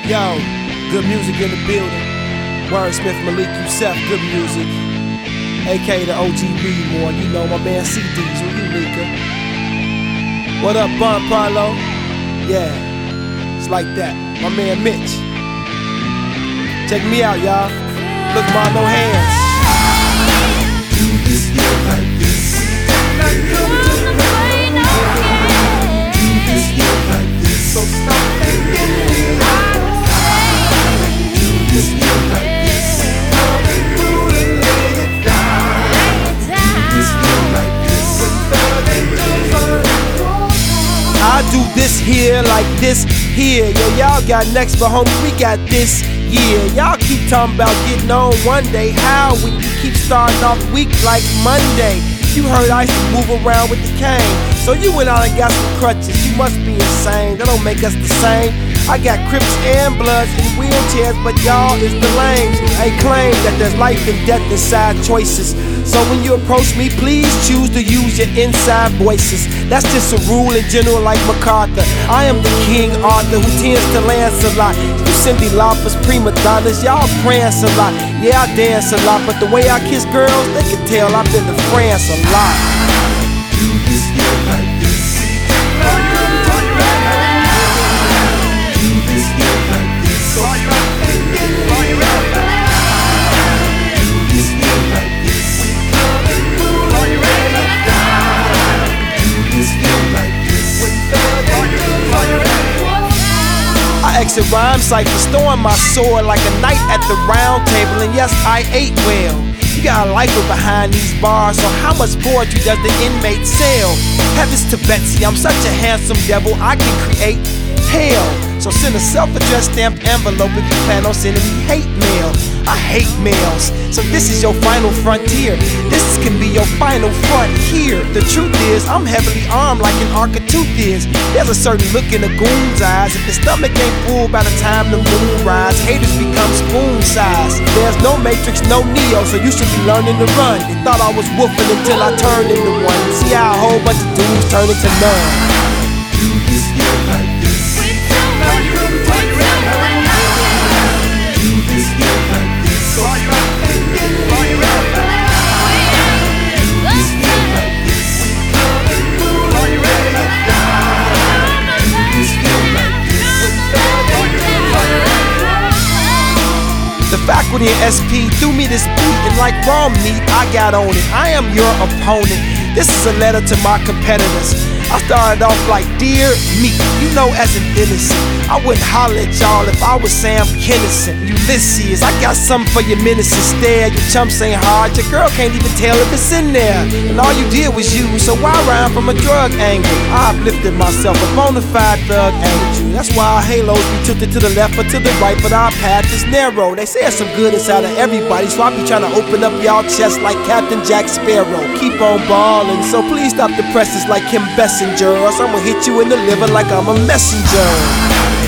Yo, good music in the building. Wordsmith, Malik Yusef, good music. AK the OGB more, you know my man CDs, who you nigga? What up, Bun Parlo? Yeah, it's like that. My man Mitch. Check me out, y'all. Look, ma, no hands. Do this, yeah, like this. Do this, yeah, like this. So stop thinking. Do this, yeah, like this. Come and through and lay it down. Do this, yeah, like this. I do this here like this here. Yo, y'all got next, but homie, we got this. Yeah, y'all keep talking about getting on one day. How when you keep starting off week like Monday? You heard I used to move around with the cane, so you went out and got some crutches. You must be insane, that don't make us the same. I got Crips and Bloods in wheelchairs, but y'all is the lames. They claim that there's life and death inside choices. So when you approach me, please choose to use your inside voices. That's just a rule in general like MacArthur. I am the King Arthur who tends to Lancelot. You Cindy Lauper's prima donnas, y'all prance a lot. Yeah, I dance a lot, but the way I kiss girls, they can tell I've been to France a lot. Do this, yeah, like this. Do this, yeah, like this. So stop thinking. Do this, yeah, like this. Come and through and lay it down. Do this, yeah, like this. I exit rhyme cyphers, throwing my sword like a knight at the round table, and yes, I ate well. You got a lifer behind these bars, so how much poetry does the inmate sell? Heavens to Betsy, I'm such a handsome devil, I can create hell. So send a self-addressed stamped envelope if you plan on sending me hate mail. I hate mails, so this is your final frontier. This can be your final front here. The truth is, I'm heavily armed like an Architeuth is. There's a certain look in the goon's eyes. If the stomach ain't full by the time the moon rise, haters become spoon size. There's no Matrix, no Neo, so you should be learning to run. You thought I was woofing until I turned into one. See how a whole bunch of dudes turn into none. Do this, yeah, like this. Do this, yeah, like this. So stop thinking. Do this, yeah, like this. Come and through and lay it down. Do this, yeah, like this. The faculty and SP threw me this beat, and like raw meat, I got on it. I am your opponent. This is a letter to my competitors. I started off like dear me, you know, as an innocent. I wouldn't holler at y'all if I was Sam Kinison. Ulysses, I got something for your menacing stare. Your chumps ain't hard, your girl can't even tell if it's in there. And all you did was you, so why rhyme from a drug angle? I uplifted myself, a bona fide thug ain't you. That's why our halos be tilted to the left or to the right, but our path is narrow. They say there's some good inside of everybody, so I be trying to open up y'all chests like Captain Jack Sparrow. Keep on ballin', so please stop the presses like Kim Bessinger, or else I'ma hit you in the liver like I'm a messenger.